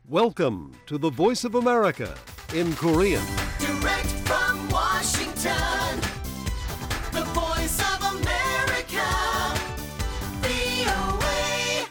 Welcome to the Voice of America in Korean. Direct from Washington, the Voice of America, VOA.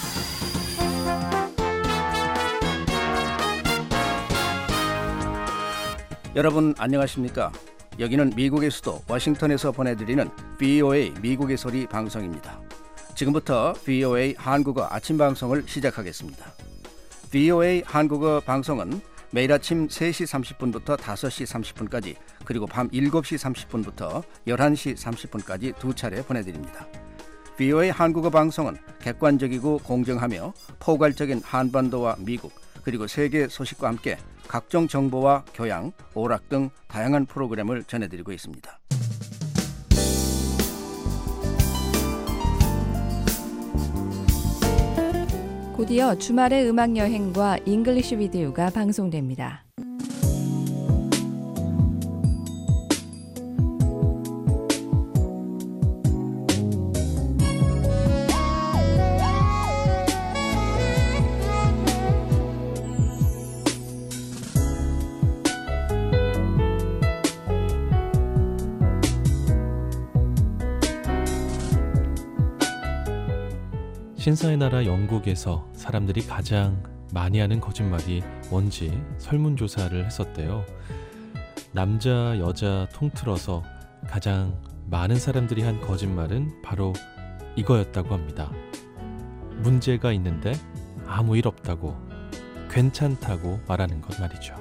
여러분 안녕하십니까? 여기는 미국의 수도 워싱턴에서 보내드리는 VOA 미국의 소리 방송입니다. 지금부터 VOA 한국어 아침 방송을 시작하겠습니다. VOA 한국어 방송은 매일 아침 3시 30분부터 5시 30분까지 그리고 밤 7시 30분부터 11시 30분까지 두 차례 보내드립니다. VOA 한국어 방송은 객관적이고 공정하며 포괄적인 한반도와 미국 그리고 세계 소식과 함께 각종 정보와 교양, 오락 등 다양한 프로그램을 전해드리고 있습니다. 곧이어 주말의 음악여행과 잉글리시 비디오가 방송됩니다. 신사의 나라 영국에서 사람들이 가장 많이 하는 거짓말이 뭔지 설문조사를 했었대요. 남자, 여자 통틀어서 가장 많은 사람들이 한 거짓말은 바로 이거였다고 합니다. 문제가 있는데 아무 일 없다고, 괜찮다고 말하는 것 말이죠.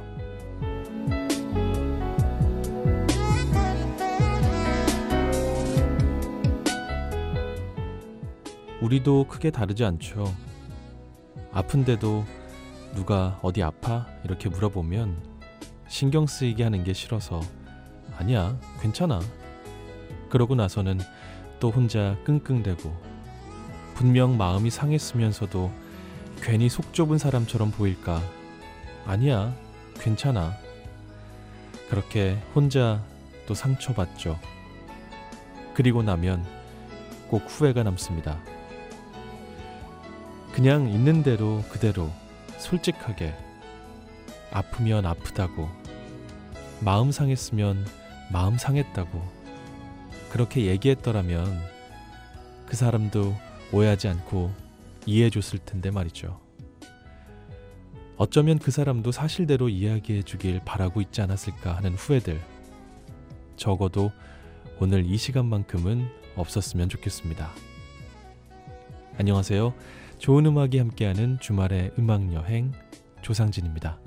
우리도 크게 다르지 않죠. 아픈데도 누가 어디 아파? 이렇게 물어보면 신경 쓰이게 하는 게 싫어서 아니야, 괜찮아. 그러고 나서는 또 혼자 끙끙대고 분명 마음이 상했으면서도 괜히 속 좁은 사람처럼 보일까? 아니야, 괜찮아. 그렇게 혼자 또 상처받죠. 그리고 나면 꼭 후회가 남습니다. 그냥 있는 대로 그대로 솔직하게 아프면 아프다고, 마음 상했으면 마음 상했다고 그렇게 얘기했더라면 그 사람도 오해하지 않고 이해해줬을 텐데 말이죠. 어쩌면 그 사람도 사실대로 이야기해 주길 바라고 있지 않았을까 하는 후회들, 적어도 오늘 이 시간만큼은 없었으면 좋겠습니다. 안녕하세요. 좋은 음악이 함께하는 주말의 음악여행 조상진입니다.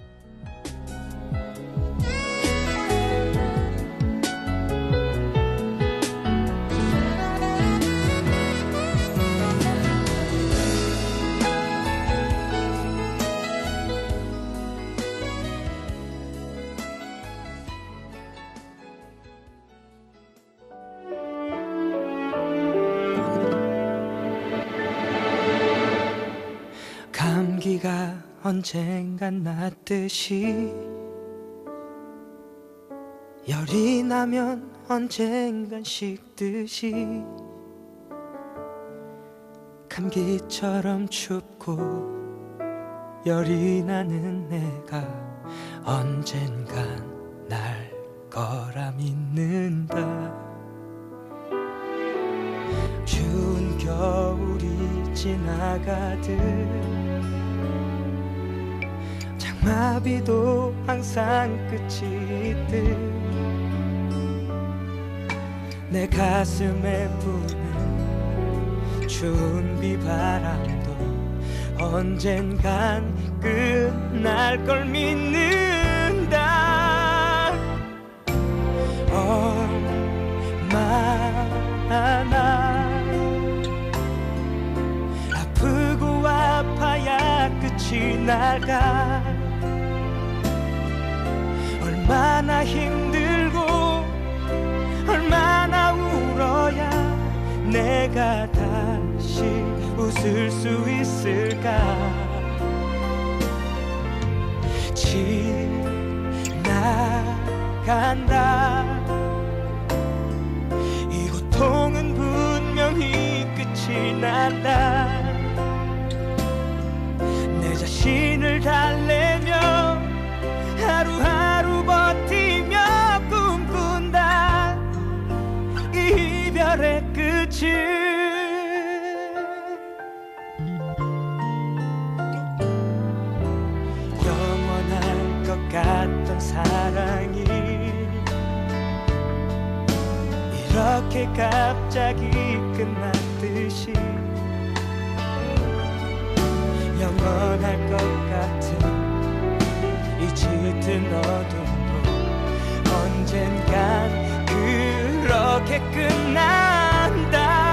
감기가 언젠간 났듯이 열이 나면 언젠간 식듯이 감기처럼 춥고 열이 나는 내가 언젠간 날 거라 믿는다. 추운 겨울이 지나가듯 장마비도 항상 끝이 있듯 내 가슴에 부는 추운 비바람도 언젠간 끝날 걸 믿는다. 얼마나 아프고 아파야 끝이 날까? 얼마나 힘들고 얼마나 울어야 내가 다시 웃을 수 있을까? 지나간다. 이 고통은 분명히 끝이 난다. 내 자신을 달래 이렇게 갑자기 끝났듯이 영원할 것 같은 이 짙은 어둠도 언젠간 그렇게 끝난다.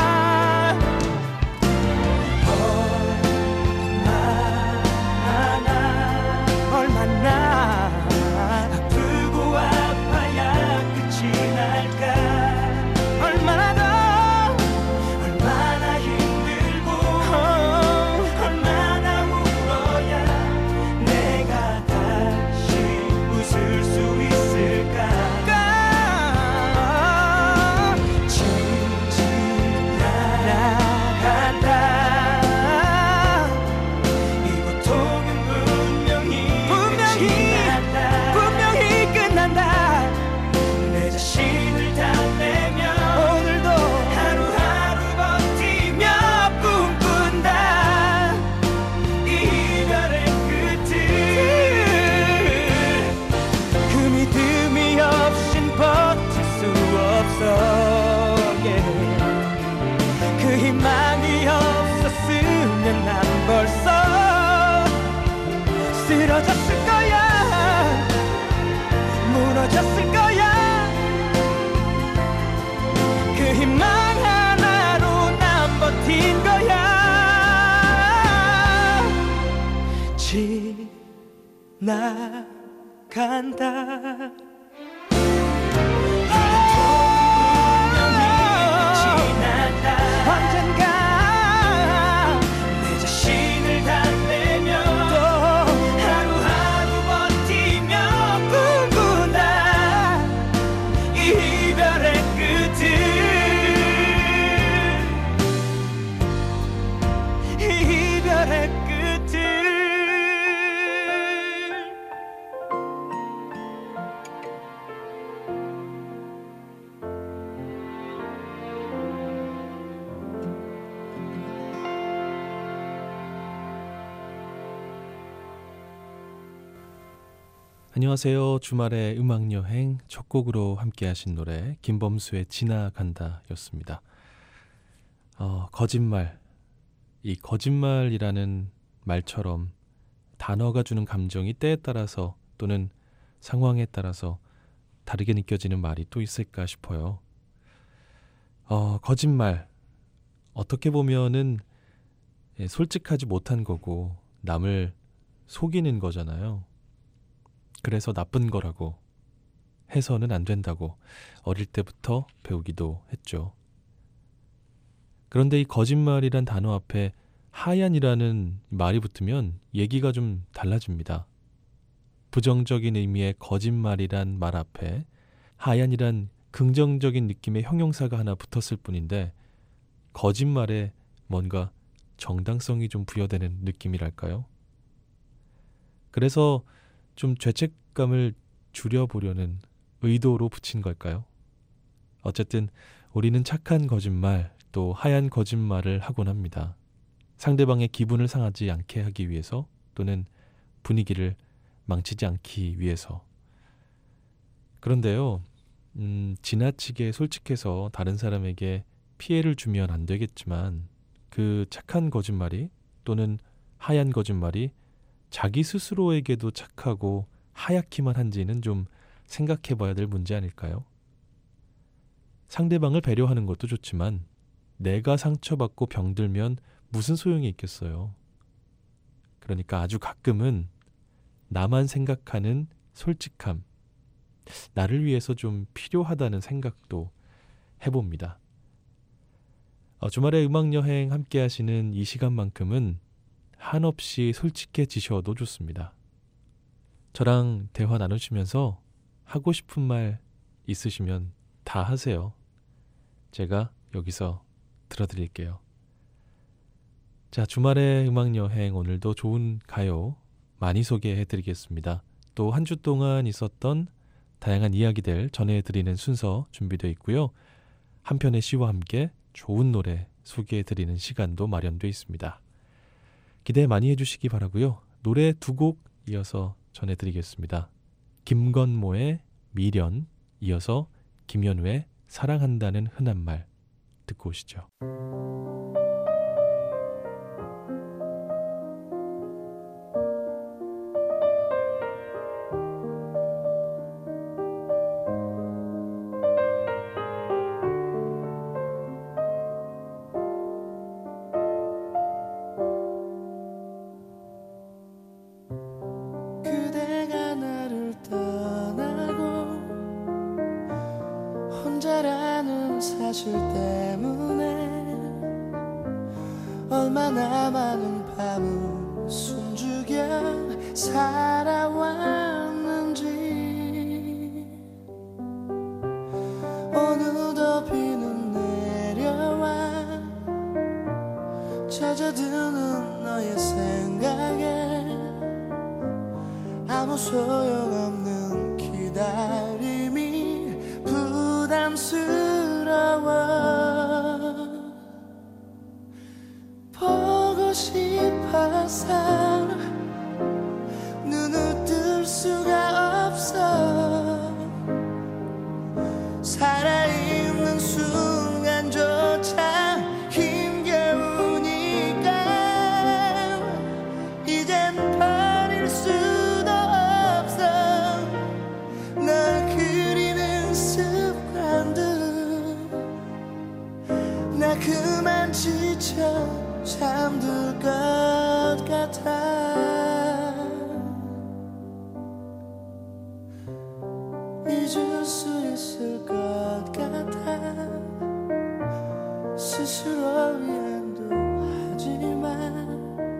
얼마나 아프고 아파야 끝이 날까. 얼마나 더 얼마나 힘들고 얼마나 울어야 내가 다시 웃을 수 있을까. 그 희망이 없었으면 난 벌써 쓰러졌을 거야. 무너졌을 거야. 그 희망 하나로 난 버틴 거야. 지나간다. 언젠가 내 자신을 달래며 또 하루하루 버티며 꿈꾼다. 이별의 끝을 이별의 끝을. 안녕하세요. 주말의 음악여행 첫 곡으로 함께 하신 노래 김범수의 지나간다 였습니다. 거짓말. 이 거짓말이라는 말처럼 단어가 주는 감정이 때에 따라서 또는 상황에 따라서 다르게 느껴지는 말이 또 있을까 싶어요. 거짓말. 어떻게 보면은 솔직하지 못한 거고 남을 속이는 거잖아요. 그래서 나쁜 거라고 해서는 안 된다고 어릴 때부터 배우기도 했죠. 그런데 이 거짓말이란 단어 앞에 하얀이라는 말이 붙으면 얘기가 좀 달라집니다. 부정적인 의미의 거짓말이란 말 앞에 하얀이란 긍정적인 느낌의 형용사가 하나 붙었을 뿐인데 거짓말에 뭔가 정당성이 좀 부여되는 느낌이랄까요? 그래서 좀 죄책감을 줄여보려는 의도로 붙인 걸까요? 어쨌든 우리는 착한 거짓말 또 하얀 거짓말을 하곤 합니다. 상대방의 기분을 상하지 않게 하기 위해서 또는 분위기를 망치지 않기 위해서. 그런데요, 지나치게 솔직해서 다른 사람에게 피해를 주면 안 되겠지만 그 착한 거짓말이 또는 하얀 거짓말이 자기 스스로에게도 착하고 하얗기만 한지는 좀 생각해 봐야 될 문제 아닐까요? 상대방을 배려하는 것도 좋지만 내가 상처받고 병들면 무슨 소용이 있겠어요. 그러니까 아주 가끔은 나만 생각하는 솔직함, 나를 위해서 좀 필요하다는 생각도 해봅니다. 주말에 음악여행 함께 하시는 이 시간만큼은 한없이 솔직해지셔도 좋습니다. 저랑 대화 나누시면서 하고 싶은 말 있으시면 다 하세요. 제가 여기서 들어드릴게요. 자, 주말의 음악여행 오늘도 좋은 가요 많이 소개해드리겠습니다. 또 한 주 동안 있었던 다양한 이야기들 전해드리는 순서 준비되어 있고요. 한편의 시와 함께 좋은 노래 소개해드리는 시간도 마련되어 있습니다. 기대 많이 해주시기 바라고요. 노래 두 곡 이어서 전해드리겠습니다. 김건모의 미련, 이어서 김현우의 사랑한다는 흔한 말 듣고 오시죠. 그대가 나를 떠나고 혼자라는 사실 때문에 얼마나 많은 밤을 숨죽여 살아왔는지 오늘도 비는 내려와 젖어드는 너의 생각에 아무 소용없는 기다림이 부담스러워 보고 싶어서 눈을 뜰 수가 없어 살아있는 순간조차 힘겨우니까 이젠 버릴 수도 없어 널 그리는 습관들 나 그만 지쳐 잠들 것 같아 잊을 수 있을 것 같아 스스로 위안도 하지만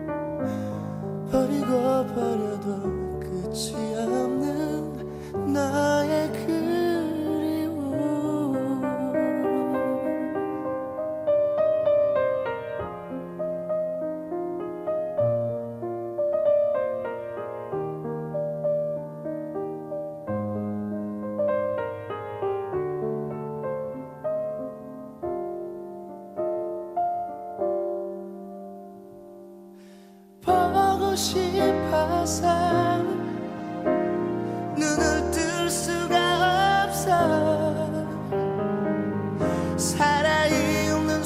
버리고 버려도 끝이 없는 너의 그리움 보고 싶어서 눈을 뜰 수가 없어 살아있는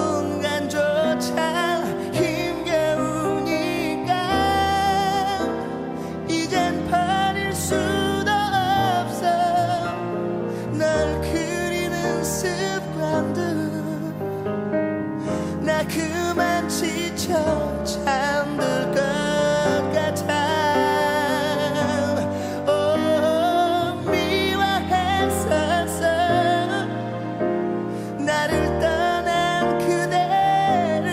순간조차 힘겨우니까 이젠 버릴 수도 없어 널 그리는 습관들 나 그만 지쳐 잠들 것 같아 오 미워했었어 나를 떠난 그대를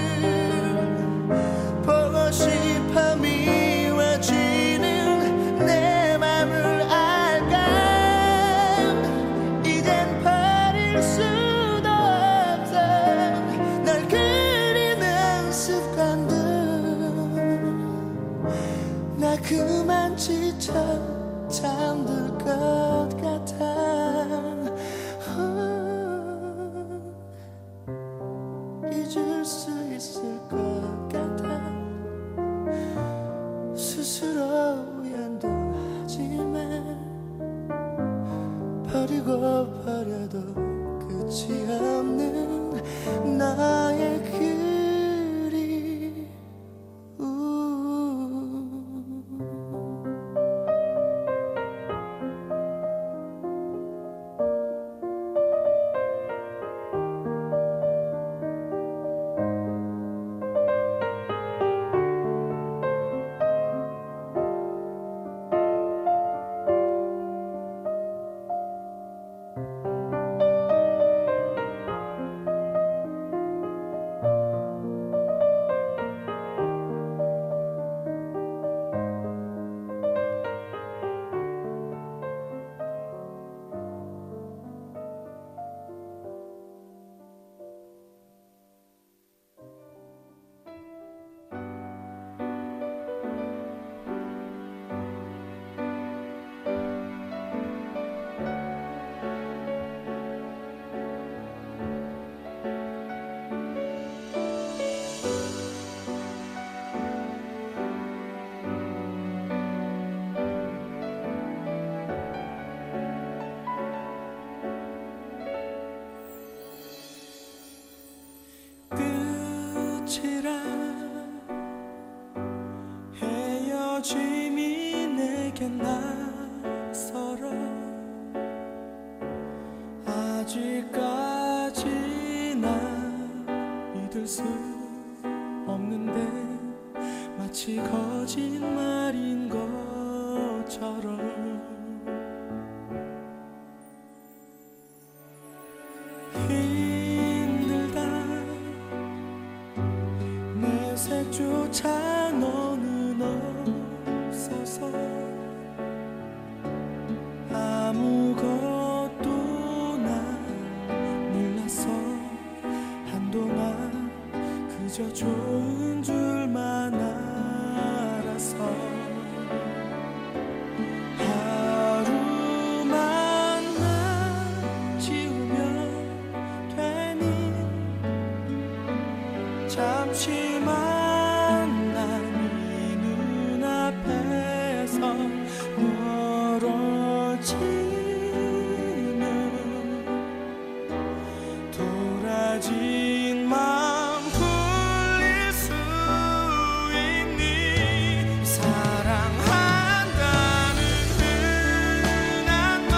보고 싶어 미워지는 내 맘을 알까 이젠 버릴 수도 없어 널 그리는 습관들 나 그만 지쳐 잠들 것 같아 잊을 수 있을 것 같아 스스로 위안도 하지만 버리고 버려도 끝이 없는 나의 그리움 아찔한 헤어짐이 내게 낯설어 아직까지 난 믿을 수 없는데 마치 거짓말인 것처럼 힘들다 내 색조차 너는 없어서 아무것도 난 몰랐어 한동안 그저 좋은 줄만 알았어 하루만 난 지우면 되니 잠시만 난 이 눈앞에서 멀어지는 도라진 맘 흘릴 수 있니 사랑한다는 흔한 말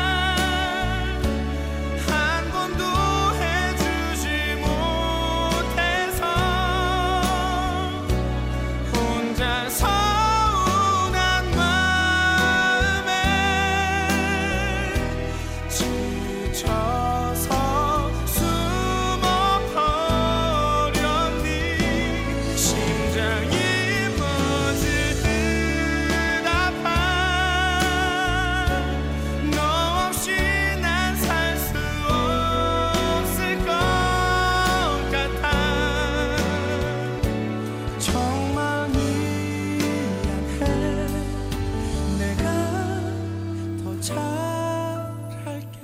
한 번도 해주지 못해서 혼자 서운한 마음에 지쳐서 숨어버렸니 심장이 멎을 듯 아파 너 없이 난 살 수 없을 것 같아 정말 미안해 내가 더 잘할게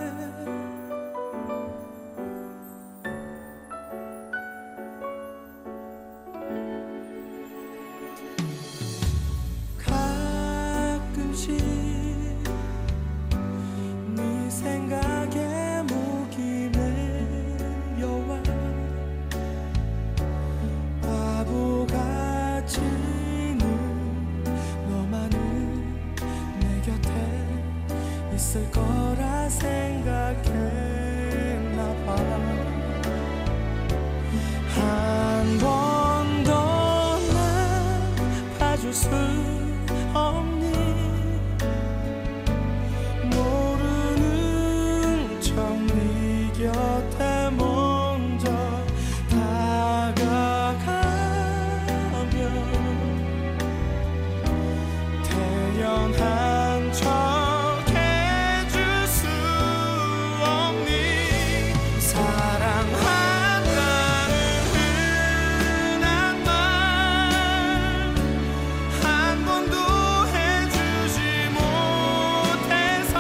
가끔씩 네 생각에 목이 메여와 바보같이는 너만은 내 곁에 있을 거라 생각했나봐 한 번도 날 봐줄 수 없니 모르는 척 네 곁에 먼저 다가가면 태연한 척 해줄 수 없니 사랑한다는 흔한 말 한 번도 해주지 못해서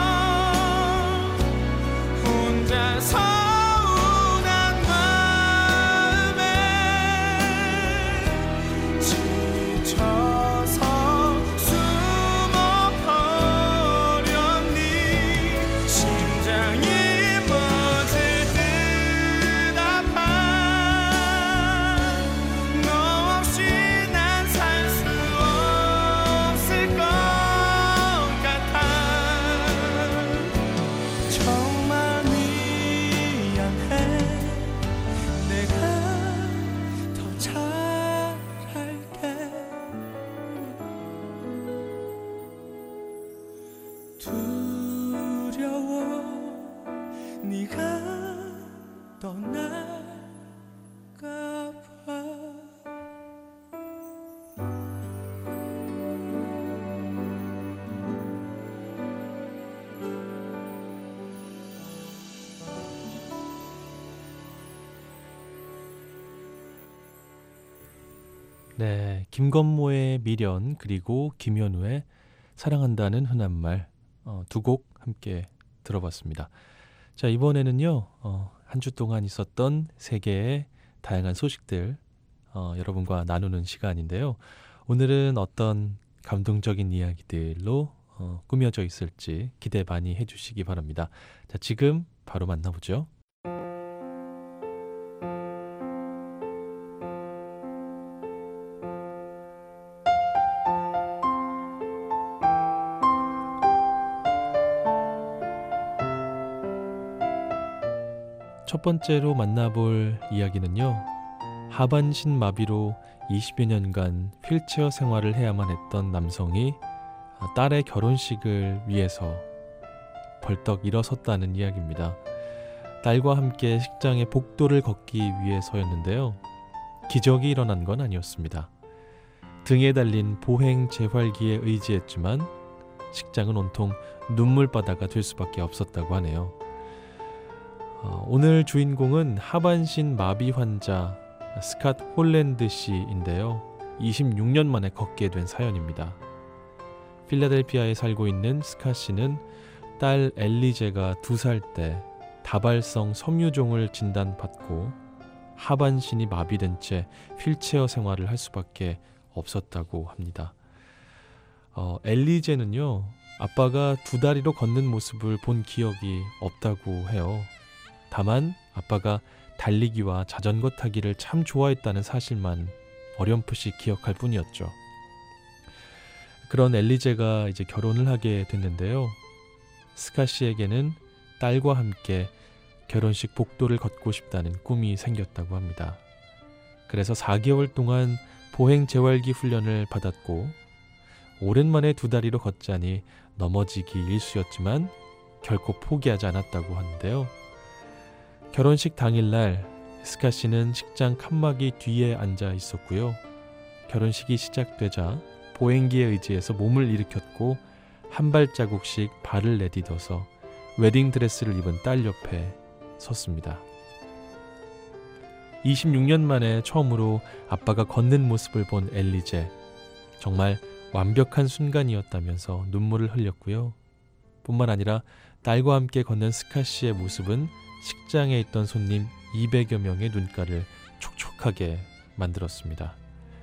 혼자 서운한 마음에 지쳐서 숨어버렸니 심장이 멎을 듯 아파 너 없이 난 살 수 없을 것 같아 정말 미안해 내가 더 잘할게 두려워 네가 떠날까 봐 네, 김건모의 미련 그리고 김현우의 사랑한다는 흔한 말 두 곡 함께 들어봤습니다. 자, 이번에는요. 한 주 동안 있었던 세계의 다양한 소식들 여러분과 나누는 시간인데요. 오늘은 어떤 감동적인 이야기들로 꾸며져 있을지 기대 많이 해주시기 바랍니다. 자, 지금 바로 만나보죠. 첫 번째로 만나볼 이야기는요. 하반신 마비로 20여 년간 휠체어 생활을 해야만 했던 남성이 딸의 결혼식을 위해서 벌떡 일어섰다는 이야기입니다. 딸과 함께 식장에 복도를 걷기 위해서였는데요. 기적이 일어난 건 아니었습니다. 등에 달린 보행 재활기에 의지했지만 식장은 온통 눈물바다가 될 수밖에 없었다고 하네요. 오늘 주인공은 하반신 마비 환자 스캇 홀랜드 씨인데요. 26년 만에 걷게 된 사연입니다. 필라델피아에 살고 있는 스캇 씨는 딸 엘리제가 2살 때 다발성 섬유종을 진단받고 하반신이 마비된 채 휠체어 생활을 할 수밖에 없었다고 합니다. 엘리제는요, 아빠가 2다리로 걷는 모습을 본 기억이 없다고 해요. 다만 아빠가 달리기와 자전거 타기를 참 좋아했다는 사실만 어렴풋이 기억할 뿐이었죠. 그런 엘리제가 이제 결혼을 하게 됐는데요. 스캇 씨에게는 딸과 함께 결혼식 복도를 걷고 싶다는 꿈이 생겼다고 합니다. 그래서 4개월 동안 보행 재활기 훈련을 받았고 오랜만에 2다리로 걷자니 넘어지기 일쑤였지만 결코 포기하지 않았다고 하는데요. 결혼식 당일날 스캇 씨는 식장 칸막이 뒤에 앉아 있었고요. 결혼식이 시작되자 보행기에 의지해서 몸을 일으켰고 한 발자국씩 발을 내딛어서 웨딩드레스를 입은 딸 옆에 섰습니다. 26년 만에 처음으로 아빠가 걷는 모습을 본 엘리제. 정말 완벽한 순간이었다면서 눈물을 흘렸고요. 뿐만 아니라 딸과 함께 걷는 스캇 씨의 모습은 식장에 있던 손님 200여 명의 눈가를 촉촉하게 만들었습니다.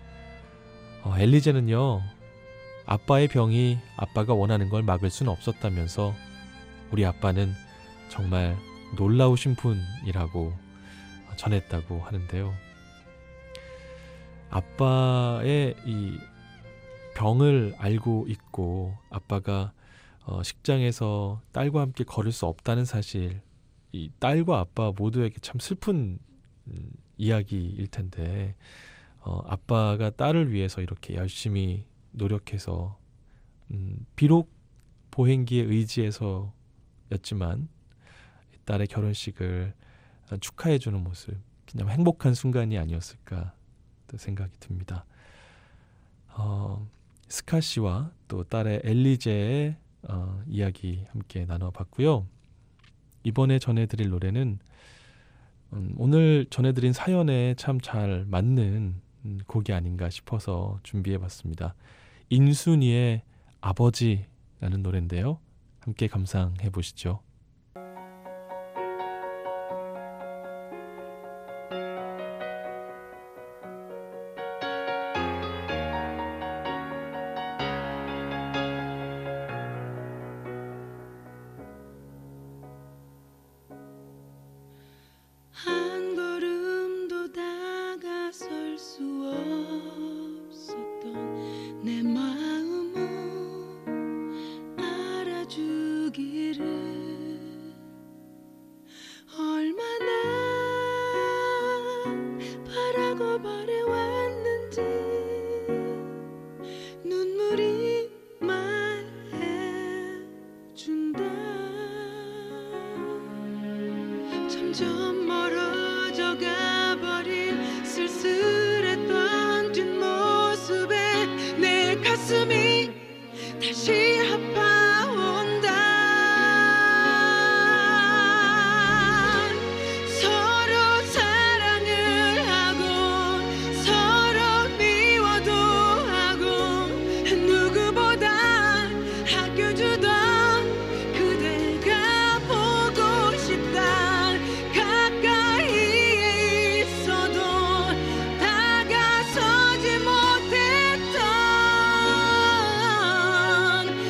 엘리제는요, 아빠의 병이 아빠가 원하는 걸 막을 수는 없었다면서 우리 아빠는 정말 놀라우신 분이라고 전했다고 하는데요. 아빠의 이 병을 알고 있고 아빠가 식장에서 딸과 함께 걸을 수 없다는 사실, 이 딸과 아빠 모두에게 참 슬픈 이야기일 텐데 아빠가 딸을 위해서 이렇게 열심히 노력해서 비록 보행기에 의지해서였지만 딸의 결혼식을 축하해주는 모습, 그냥 행복한 순간이 아니었을까 또 생각이 듭니다. 스캇 씨와 또 딸의 엘리제의 이야기 함께 나눠봤고요. 이번에 전해드릴 노래는 오늘 전해드린 사연에 참 잘 맞는 곡이 아닌가 싶어서 준비해봤습니다. 인순이의 아버지라는 노래인데요. 함께 감상해보시죠. 한 걸음도 다가설 수 없었던 내 마음을 알아주기를 얼마나 바라고 바래왔는지 눈물이 말해준다. 점점 멀어져 가버린 쓸쓸했던 뒷모습에 내 가슴이 다시 아파온다. 서로 사랑을 하고 서로 미워도 하고 누구보다 아껴주던 그대가 보고 싶다. 가까이에 있어도 다가서지 못했던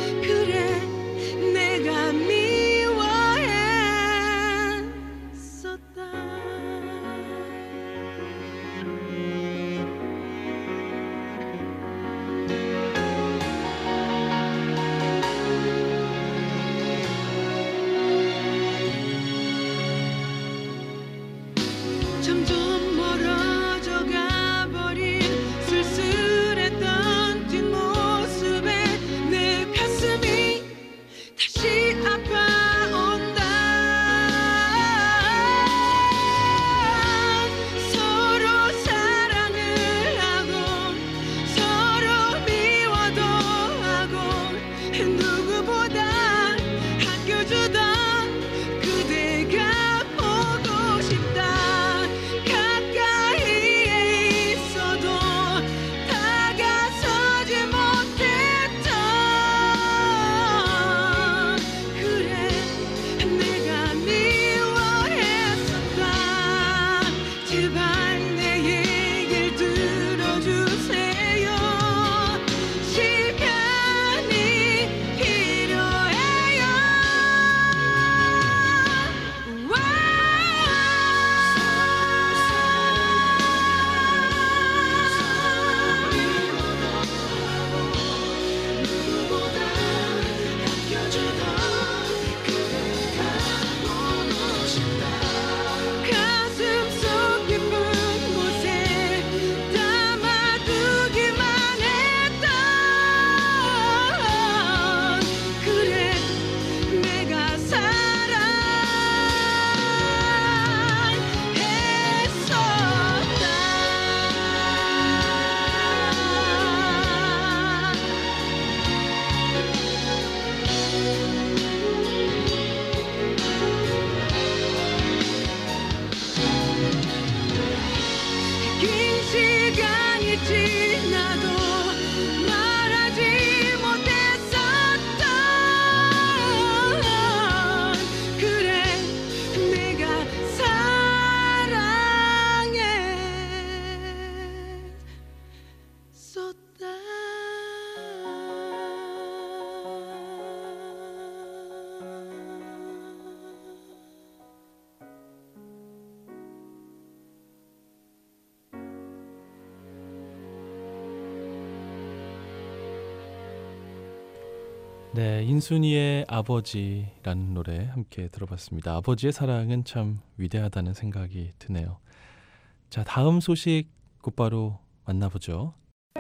네, 인순이의 아버지라는 노래 함께 들어봤습니다. 아버지의 사랑은 참 위대하다는 생각이 드네요. 자, 다음 소식 곧바로 만나보죠.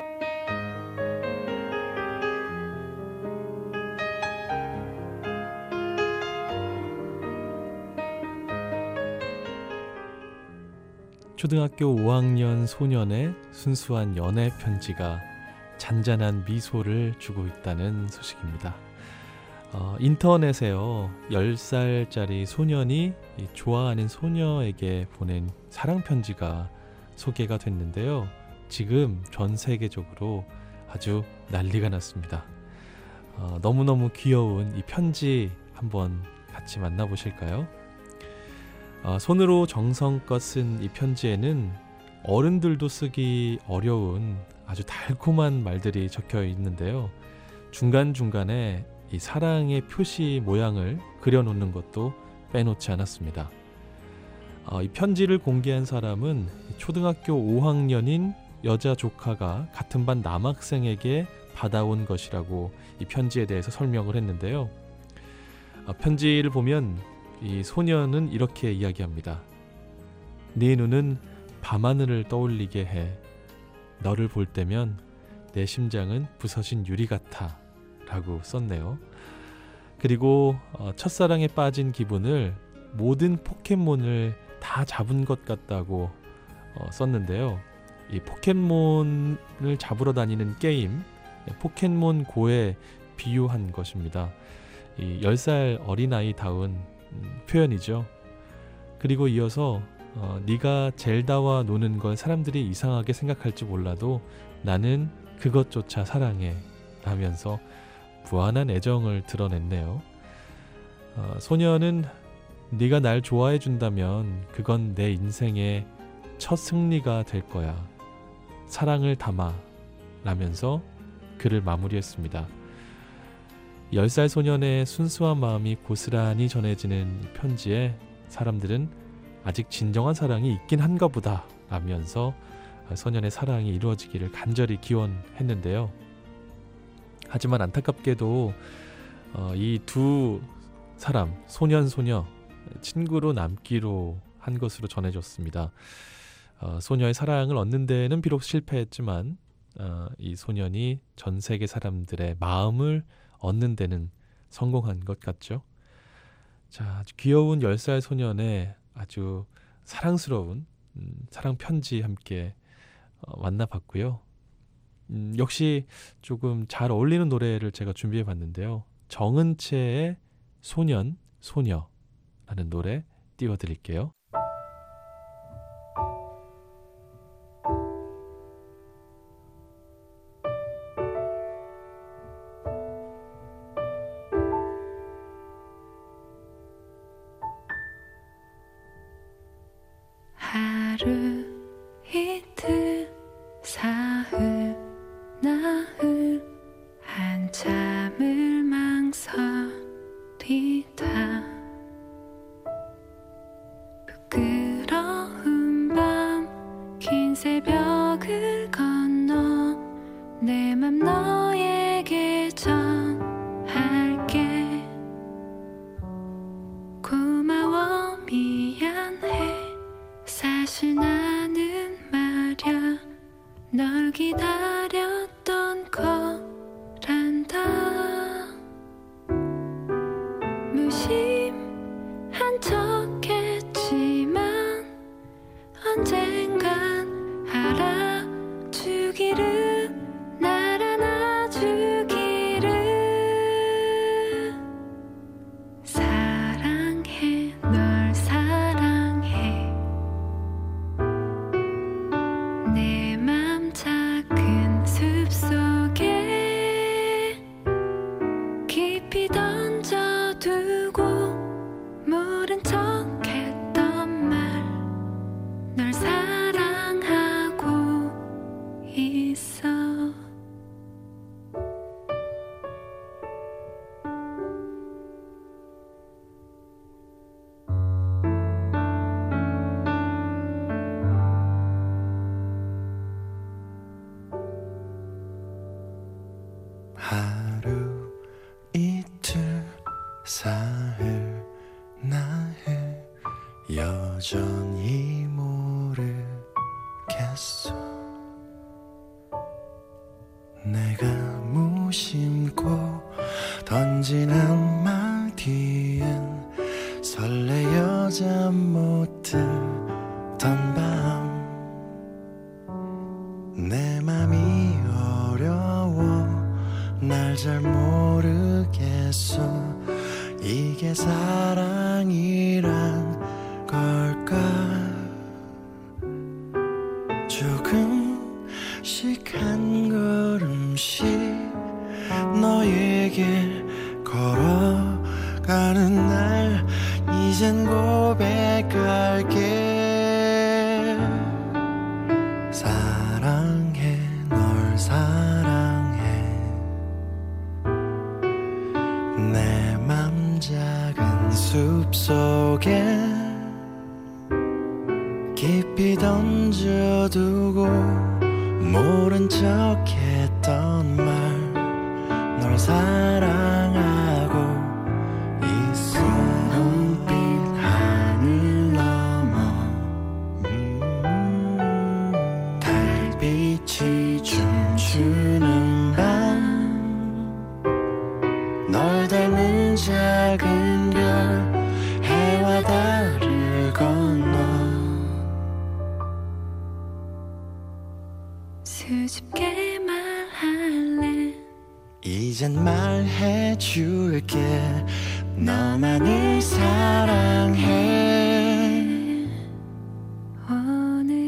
초등학교 5학년 소년의 순수한 연애 편지가 잔잔한 미소를 주고 있다는 소식입니다. 인터넷에요, 10살짜리 소년이 좋아하는 소녀에게 보낸 사랑 편지가 소개가 됐는데요. 지금 전 세계적으로 아주 난리가 났습니다. 너무너무 귀여운 이 편지 한번 같이 만나보실까요? 손으로 정성껏 쓴 이 편지에는 어른들도 쓰기 어려운 아주 달콤한 말들이 적혀 있는데요. 중간중간에 이 사랑의 표시 모양을 그려놓는 것도 빼놓지 않았습니다. 이 편지를 공개한 사람은 초등학교 5학년인 여자 조카가 같은 반 남학생에게 받아온 것이라고 이 편지에 대해서 설명을 했는데요. 편지를 보면 이 소년은 이렇게 이야기합니다. 네 눈은 밤하늘을 떠올리게 해. 너를 볼 때면 내 심장은 부서진 유리 같아 라고 썼네요. 그리고 첫사랑에 빠진 기분을 모든 포켓몬을 다 잡은 것 같다고 썼는데요. 이 포켓몬을 잡으러 다니는 게임 포켓몬 고에 비유한 것입니다. 이 10살 어린아이다운 표현이죠. 그리고 이어서 네가 젤다와 노는 걸 사람들이 이상하게 생각할지 몰라도 나는 그것조차 사랑해 라면서 무한한 애정을 드러냈네요. 소녀는 네가 날 좋아해 준다면 그건 내 인생의 첫 승리가 될 거야. 사랑을 담아 라면서 글을 마무리했습니다. 10살 소년의 순수한 마음이 고스란히 전해지는 이 편지에 사람들은 아직 진정한 사랑이 있긴 한가 보다 라면서 소년의 사랑이 이루어지기를 간절히 기원했는데요. 하지만 안타깝게도 이 두 사람, 소년, 소녀 친구로 남기로 한 것으로 전해졌습니다. 소녀의 사랑을 얻는 데는 비록 실패했지만 이 소년이 전 세계 사람들의 마음을 얻는 데는 성공한 것 같죠. 자, 아주 귀여운 10살 소년의 아주 사랑스러운 사랑 편지 함께 만나봤고요. 역시 조금 잘 어울리는 노래를 제가 준비해 봤는데요. 정은채의 소년, 소녀라는 노래 띄워드릴게요. 하루 이틀 사흘 나흘 한참을 망설이다 부끄러운 밤 긴 새벽을 건너 내 맘 너에게 전할게 고마워 미안해 사실 나는 말야 널 기다렸던 거란다 무심한 척했지만 언젠간 알아주기를 날 안아주기를 사랑해 널 사랑해 내 맘 작은 숲속에 깊이 던져두고 모른 척했던 말 널 사랑하고 있어 하루 여전히 모르겠어. 내가 무심코 던진 한마디엔 설레여 잠 못 들던 밤 내 맘이 어려워 날 잘 모르겠어. 이게 사랑이란 걸까. 조금씩 한 걸음씩 너의 길 걸어가는 날 이젠 고백할게. 사랑해 널 사랑해. 내 맘 작은 숲속에 깊이 던져두고 모른 척 했던 말 널 사랑하고 있어. 눈빛 하늘 넘어 달빛이 춤추는 밤 널 닮은 작은 별 해와 달을 건너 수줍게 말할래. 이젠 말해줄게. 너만을 사랑해. 오늘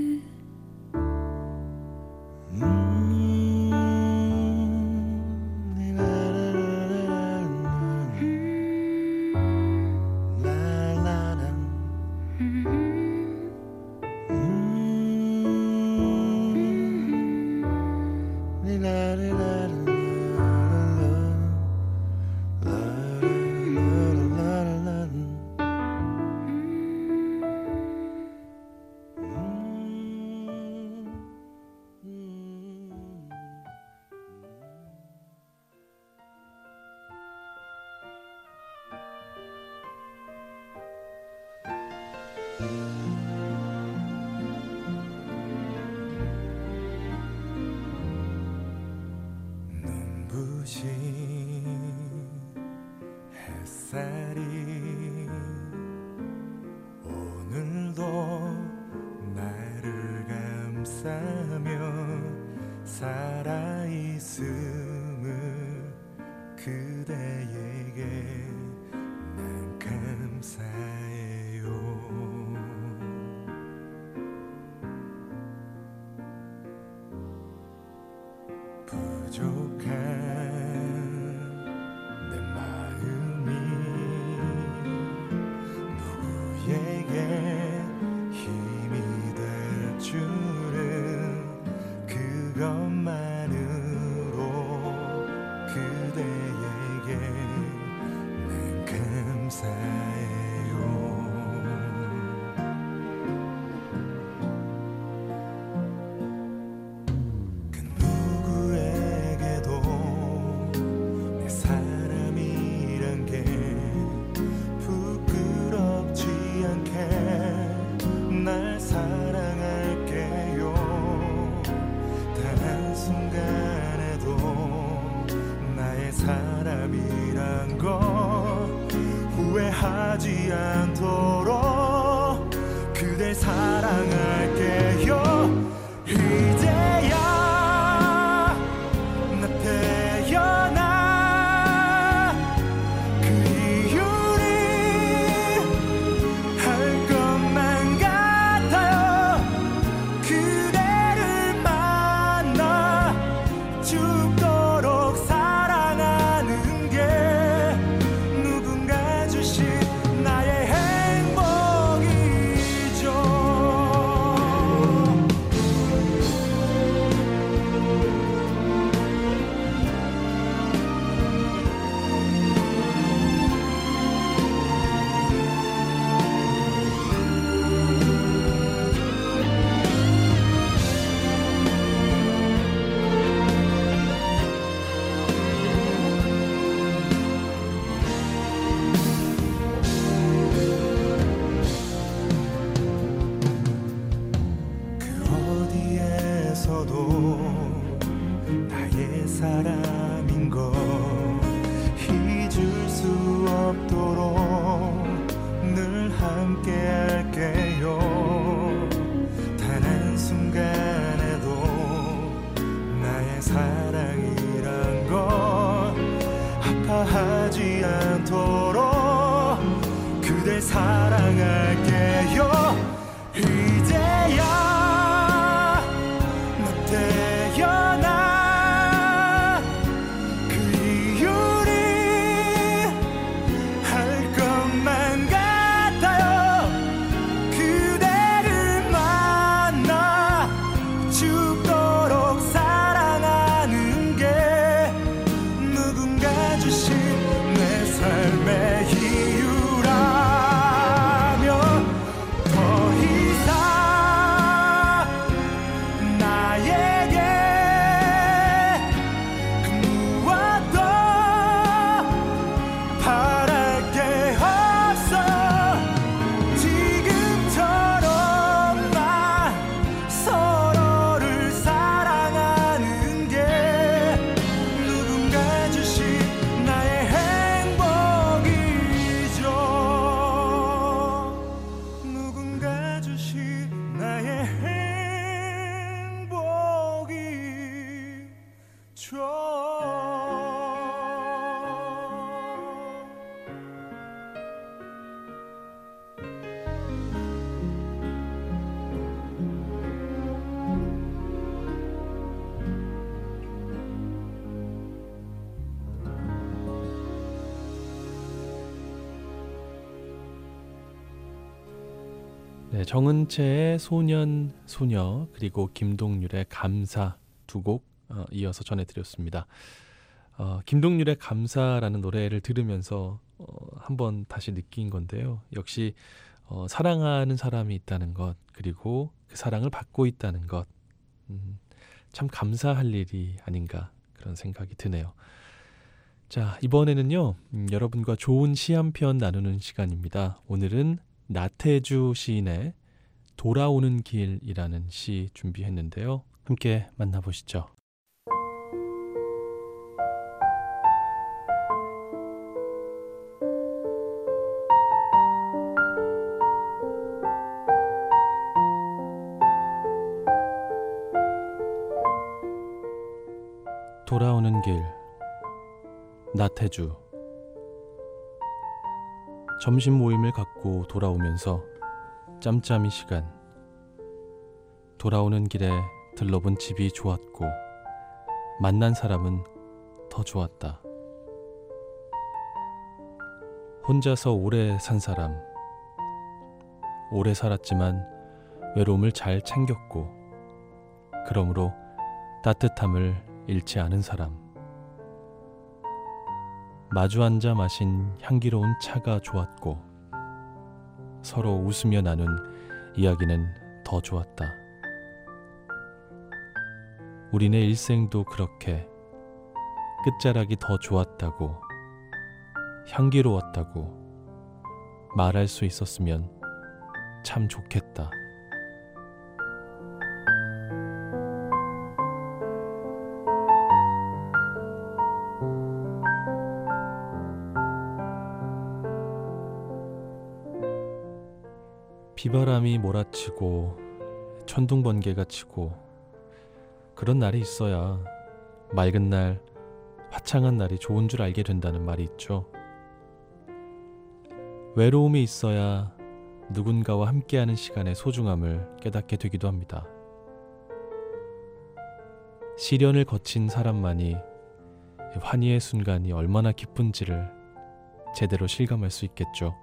눈부신 햇살이 오늘도 나를 감싸며 살아있음을 그대에게 난 감사해요. 부족한 내 마음이 누구에게 힘이 될 줄은 그것만으로 그대에게 난 감사해요. 그 누구에게도 내 사람이란 게 부끄럽지 않게 날 사랑할게요. 단 한순간에도 나의 사람이란 걸 후회하지 않도록 그댈 사랑할게요. 이제야 나 태어나 그 이유를 할 것만 같아요. 그대를 만나 죽도록 사랑하는 게 누군가 주신 나의 행복이죠. 변하지 않도록 그댈 사랑할게요. 이제야 너 태어나 그 이유를 할 것만 같아요. 그대를 만나 죽도록 사랑하는 게 누군가 주신 내 삶의 이유라면 더 이상 나에게 그 무엇도 바랄 게 없어. 지금처럼만 서로를 사랑하는 게 누군가 주신 나의 행복이죠. 누군가 주신 나의 행복이죠. 네, 정은채의 소년, 소녀 그리고 김동률의 감사 두 곡 이어서 전해드렸습니다. 김동률의 감사라는 노래를 들으면서 한번 다시 느낀 건데요. 역시 사랑하는 사람이 있다는 것 그리고 그 사랑을 받고 있다는 것 참 감사할 일이 아닌가 그런 생각이 드네요. 자, 이번에는요. 여러분과 좋은 시 한 편 나누는 시간입니다. 오늘은 나태주 시인의 돌아오는 길이라는 시 준비했는데요. 함께 만나보시죠. 돌아오는 길, 나태주. 점심 모임을 갖고 돌아오면서 짬짬이 시간. 돌아오는 길에 들러본 집이 좋았고 만난 사람은 더 좋았다. 혼자서 오래 산 사람. 오래 살았지만 외로움을 잘 챙겼고 그러므로 따뜻함을 잃지 않은 사람. 마주 앉아 마신 향기로운 차가 좋았고 서로 웃으며 나눈 이야기는 더 좋았다. 우리네 일생도 그렇게 끝자락이 더 좋았다고 향기로웠다고 말할 수 있었으면 참 좋겠다. 비바람이 몰아치고 천둥번개가 치고 그런 날이 있어야 맑은 날, 화창한 날이 좋은 줄 알게 된다는 말이 있죠. 외로움이 있어야 누군가와 함께하는 시간의 소중함을 깨닫게 되기도 합니다. 시련을 거친 사람만이 환희의 순간이 얼마나 기쁜지를 제대로 실감할 수 있겠죠.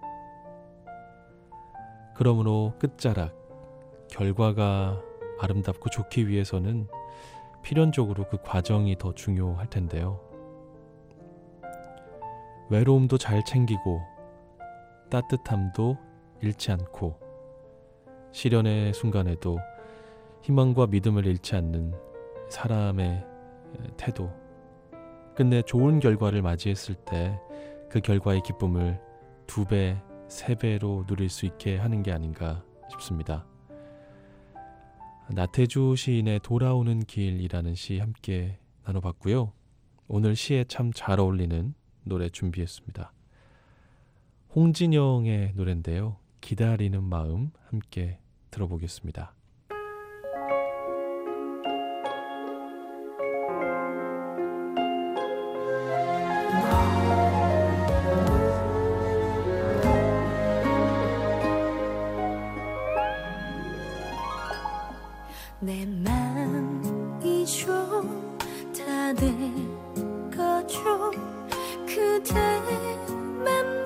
그러므로 끝자락, 결과가 아름답고 좋기 위해서는 필연적으로 그 과정이 더 중요할 텐데요. 외로움도 잘 챙기고 따뜻함도 잃지 않고 시련의 순간에도 희망과 믿음을 잃지 않는 사람의 태도, 끝내 좋은 결과를 맞이했을 때 그 결과의 기쁨을 2배, 3배로 누릴 수 있게 하는 게 아닌가 싶습니다. 나태주 시인의 돌아오는 길이라는 시 함께 나눠봤고요. 오늘 시에 참 잘 어울리는 노래 준비했습니다. 홍진영의 노래인데요. 기다리는 마음 함께 들어보겠습니다. 그대만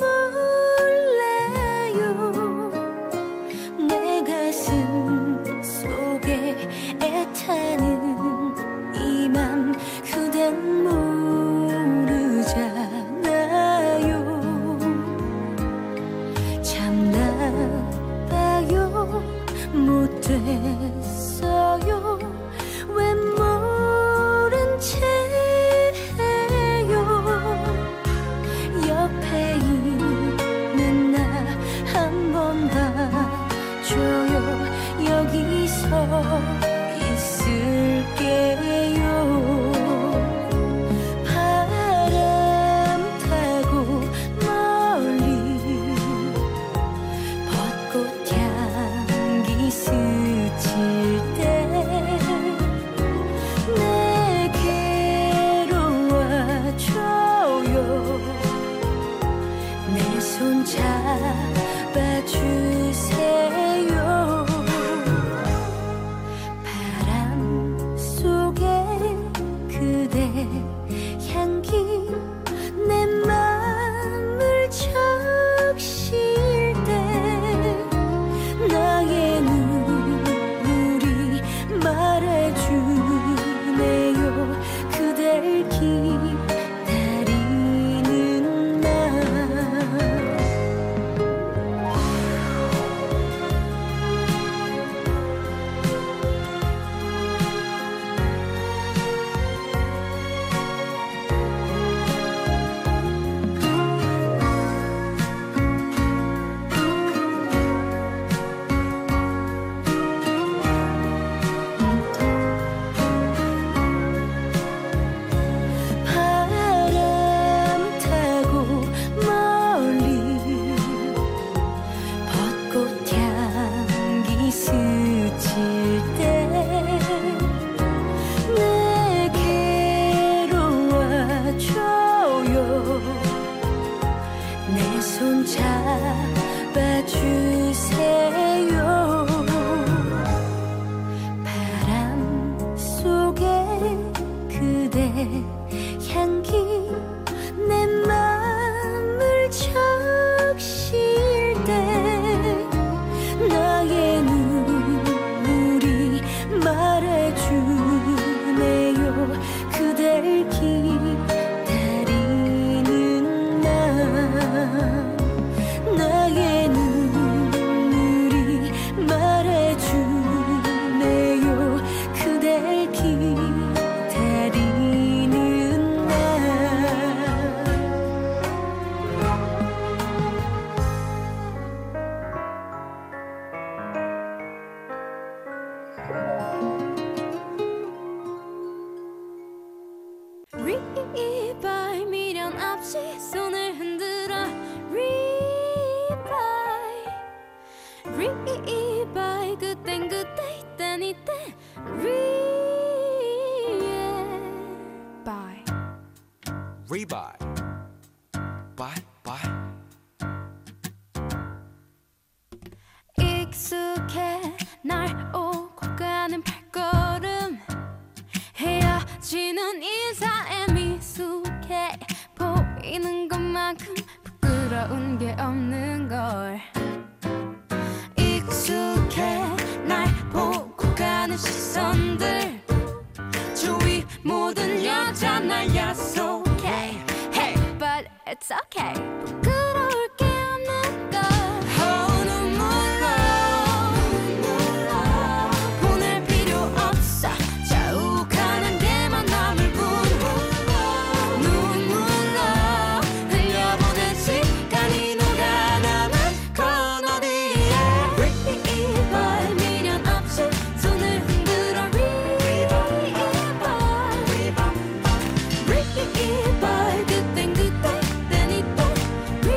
몰라요. 내 가슴 속에 애타는 이 맘 그댄 모르잖아요. 참 나빠요. 못됐어요. 왜 모른 채 해요. 옆에 있는 나 한 번 봐줘요. 여기서 있을게요. 바람 타고 멀리 벚꽃 향기 스칠 때 내게로 와줘요. 내 손 잡아주세요. 바람 속에 그대 향기 내 맘을 적실 때 나의 눈물이 말해주네요. 그댈 기다리는 나. 바람 타고 멀리 벚꽃 향기 스칠 때 내게로 와줘요. 내 손 잡아주세요. 바람 속에 그대 향기 내 맘을 적실 때 나의 눈물이 말해주네요. 그댈 기다리는 나. 나의 눈물이 말해주네요. 그댈 기다리는 나. 리바이 미련 없이 손을 흔들어 리바이 그땐 그때 이땐 이때 리바이 Rebuy. Bye, bye. 익숙해 날 오고 가는 발걸음 헤어지는 인사에 미숙해 보이는 것만큼 부끄러운 게 없는 걸 익숙해 날 보고 가는 시선들 주위 모든 여자 날 야속해 Hey but it's okay 부끄러울 게 없는 걸 Oh 눈물로 보낼 필요 없어 자욱하는 데만 남을 뿐 눈물로 흘려보낸 시간이 녹아남은 건 어디에 리바이 미련 없이 손을 흔들어 리바이 그땐 그때 땐 이때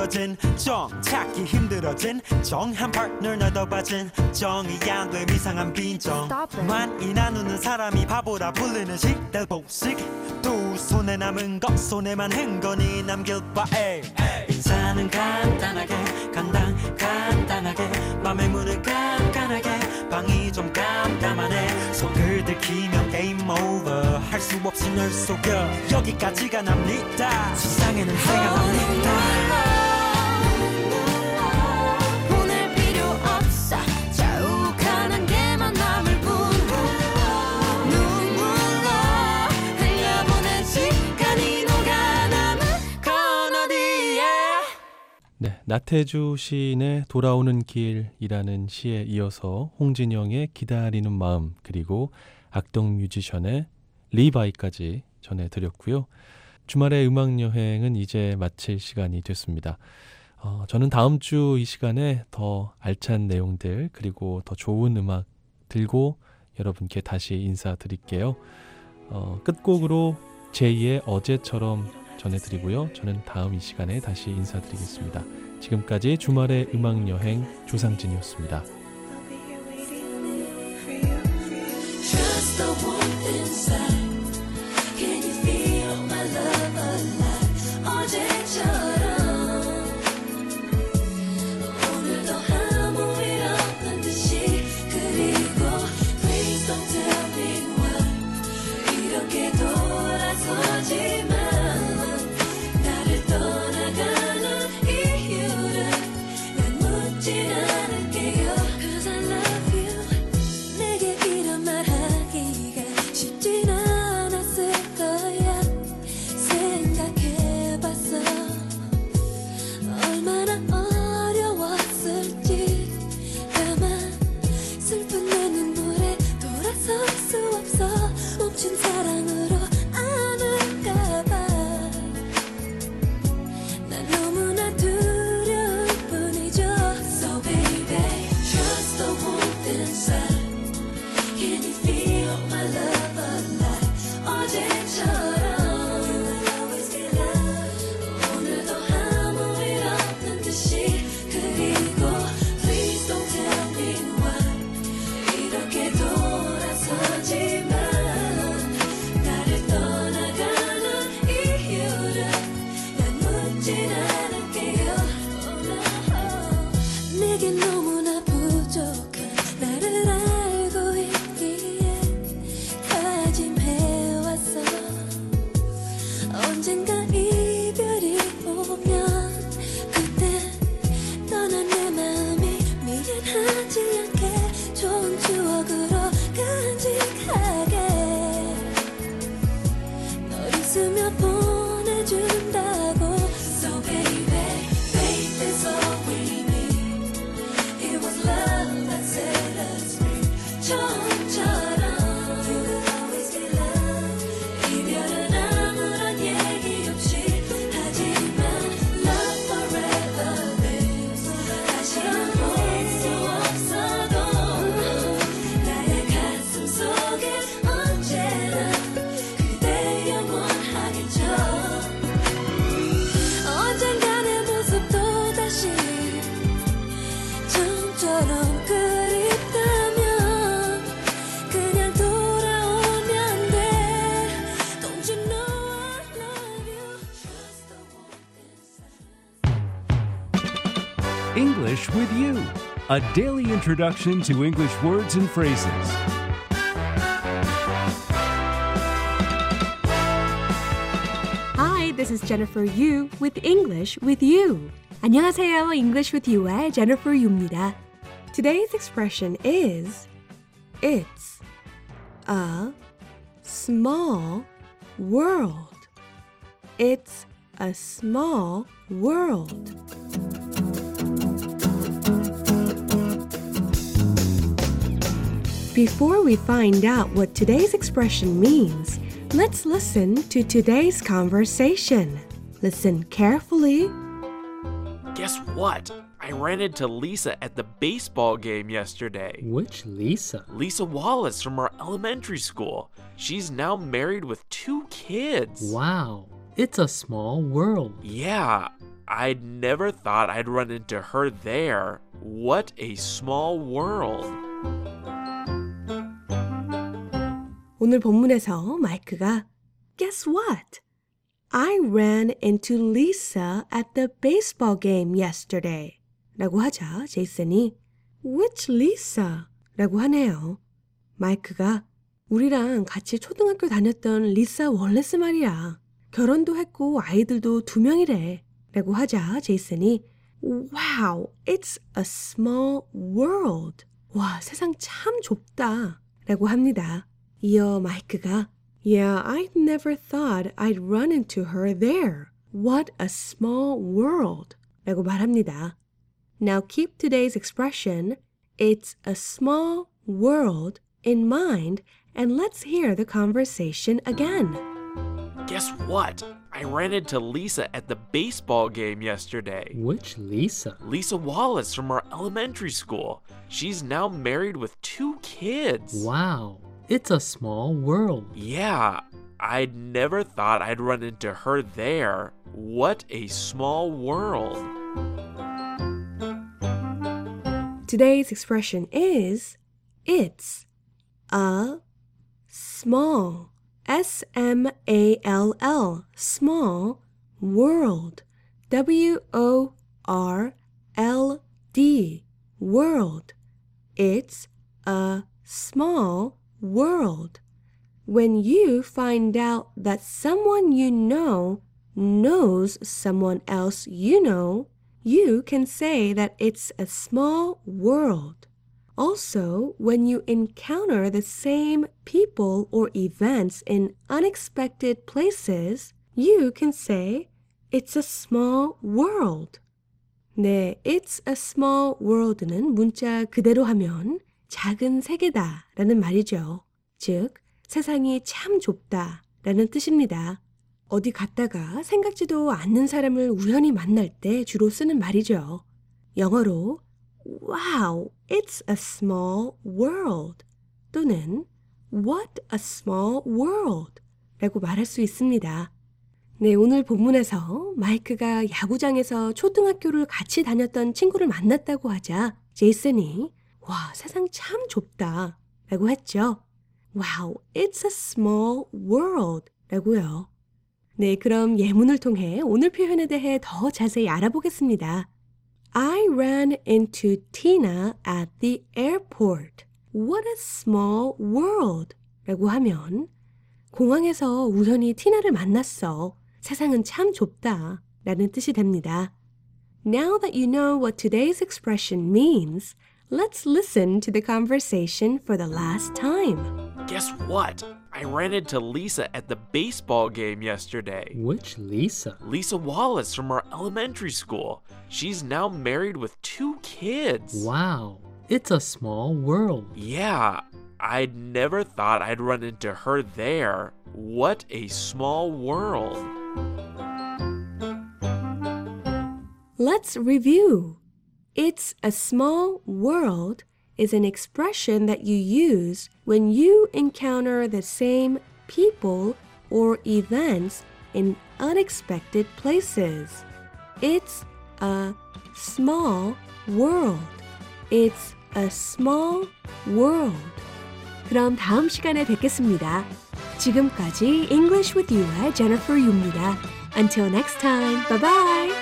멀어진 정 찾기 힘들어진 정한 파트너 너도 빠진 정이 안 돼 이상한 빈정 많이 나누는 사람이 바보라 불리는 시대 보식 두 손에 남은 것 손에만 흥건히 남길 바에 인사는 간단하게 간단하게 맘의 문을 깐깐하게 방이 좀 깜깜하네 속을 들키면 게임 오버 할 수 없이 널 속여 여기까지가 납니다 세상에는 새가 납니다 오늘 필요 없어 자욱한 개만 남을 뿐 눈물로 흘려보낸 시간이 녹아남은 코너디에 네, 나태주 시인의 돌아오는 길이라는 시에 이어서 홍진영의 기다리는 마음 그리고 악동 뮤지션의 리바이까지 전해드렸고요. 주말의 음악여행은 이제 마칠 시간이 됐습니다. 저는 다음 주 이 시간에 더 알찬 내용들 그리고 더 좋은 음악 들고 여러분께 다시 인사드릴게요. 끝곡으로 제2의 어제처럼 전해드리고요. 저는 다음 이 시간에 다시 인사드리겠습니다. 지금까지 주말의 음악여행 조상진이었습니다. Just the warmth inside. Can you feel my love alive? 어제처럼 오늘도 아무 일 없는 듯이 그리고 Please don't tell me why 이렇게 돌아서지만 나를 떠나가는 이유를 난 묻진 않을게요 Cause I love you 내게 이런 말 하기가 쉽진 않았을 거야 생각해봤어 얼마나 어려웠을지 다만 슬픈 내 눈물에 돌아설 수 없어 멈춘 사랑으로 안을까봐 난 너무나 두려울 뿐이죠 So baby Just the warmth inside Can you feel my love alive 어제처럼 You will always be loved 오늘도 아무 일 없는 듯이 그리고 Please don't tell me why 이렇게 돌아서지만 나를 떠나가는 이유를 난 묻진 않을게요 내겐 너무나 부족한 나를 알고 있기에 다짐해왔어 언젠가 이별이 오면 그때 떠난 내 마음이 미련하지 않게 좋은 추억으로 간직하게 널 있으며 보내준다고 So baby, faith is all we need It was love that set us free 처음처럼 You will always be loved 이별은 아무런 얘기 없이 하지만 Love forever lives 다시는 볼 수 없어도 나의 가슴 속에 언제나 그대 영원하겠죠 언젠가 내 모습도 다시 처음처럼 그립다면 그냥 돌아오면 돼 Don't you know I love you Just the warmth inside English with You, a daily introduction to English words and phrases. Hi, this is Jennifer Yu with English with You. 안녕하세요. English with You의 Jennifer Yu입니다. Today's expression is It's a small world. It's a small world. Before we find out what today's expression means, let's listen to today's conversation. Listen carefully. Guess what? I ran into Lisa at the baseball game yesterday. Which Lisa? Lisa Wallace from our elementary school. She's now married with 2 kids. Wow, it's a small world. Yeah, I'd never thought I'd run into her there. What a small world. 오늘 본문에서 마이크가 Guess what? I ran into Lisa at the baseball game yesterday. 라고 하자 제이슨이 Which Lisa? 라고 하네요. 마이크가 우리랑 같이 초등학교 다녔던 리사 월레스 말이야. 결혼도 했고 아이들도 2명이래. 라고 하자 제이슨이 Wow, it's a small world. 와, 세상 참 좁다. 라고 합니다. 이어 마이크가 Yeah, I'd never thought I'd run into her there. What a small world. 라고 말합니다. Now keep today's expression, it's a small world, in mind, and let's hear the conversation again. Guess what? I ran into Lisa at the baseball game yesterday. Which Lisa? Lisa Wallace from our elementary school. She's now married with 2 kids. Wow, it's a small world. Yeah, I'd never thought I'd run into her there. What a small world. Today's expression is it's a small, S-M-A-L-L, small world, W-O-R-L-D, world. It's a small world. When you find out that someone you know knows someone else you know, you can say that it's a small world. Also, when you encounter the same people or events in unexpected places, you can say it's a small world. 네, it's a small world는 문자 그대로 하면 작은 세계다 라는 말이죠. 즉, 세상이 참 좁다 라는 뜻입니다. 어디 갔다가 생각지도 않는 사람을 우연히 만날 때 주로 쓰는 말이죠. 영어로 Wow, it's a small world 또는 What a small world 라고 말할 수 있습니다. 네, 오늘 본문에서 마이크가 야구장에서 초등학교를 같이 다녔던 친구를 만났다고 하자 제이슨이 와, 세상 참 좁다 라고 했죠. Wow, it's a small world 라고요. 네, 그럼 예문을 통해 오늘 표현에 대해 더 자세히 알아보겠습니다. I ran into Tina at the airport. What a small world. 라고 하면 공항에서 우연히 티나를 만났어. 세상은 참 좁다. 라는 뜻이 됩니다. Now that you know what today's expression means, let's listen to the conversation for the last time. Guess what? I ran into Lisa at the baseball game yesterday. Which Lisa? Lisa Wallace from our elementary school. She's now married with 2 kids. Wow, it's a small world. Yeah, I'd never thought I'd run into her there. What a small world. Let's review. It's a small world is an expression that you use when you encounter the same people or events in unexpected places. It's a small world. It's a small world. 그럼 다음 시간에 뵙겠습니다. 지금까지 English with You의 Jennifer Yu입니다. Until next time, bye bye.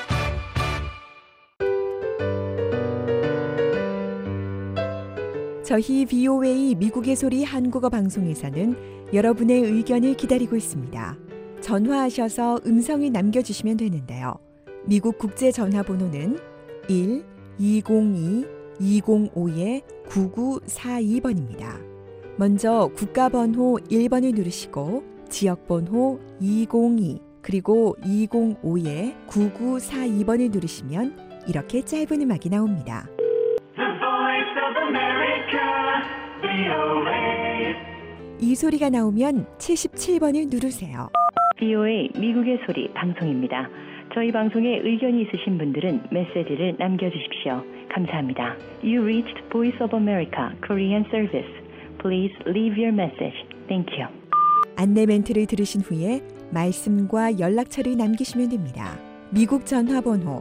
저희 VOA 미국의 소리 한국어 방송에서는 여러분의 의견을 기다리고 있습니다. 전화하셔서 음성을 남겨주시면 되는데요. 미국 국제 전화번호는 1-202-205-9942번입니다. 먼저 국가번호 1번을 누르시고 지역번호 202 그리고 205-9942번을 누르시면 이렇게 짧은 음악이 나옵니다. 이 소리가 나오면 77번을 누르세요. VOA 미국의 소리 방송입니다. 저희 방송에 의견이 있으신 분들은 메시지를 남겨주십시오. 감사합니다. You reached Voice of America Korean Service. Please leave your message. Thank you. 안내 멘트를 들으신 후에 말씀과 연락처를 남기시면 됩니다. 미국 전화번호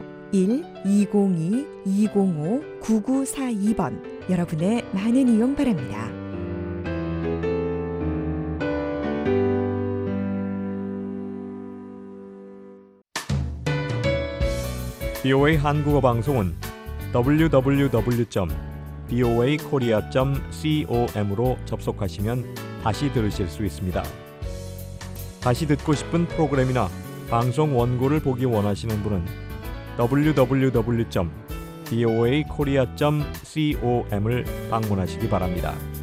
1-202-205-9942번 여러분의 많은 이용 바랍니다. BOA 한국어 방송은 www.boakorea.com으로 접속하시면 다시 들으실 수 있습니다. 다시 듣고 싶은 프로그램이나 방송 원고를 보기 원하시는 분은 www.boakorea.com을 방문하시기 바랍니다.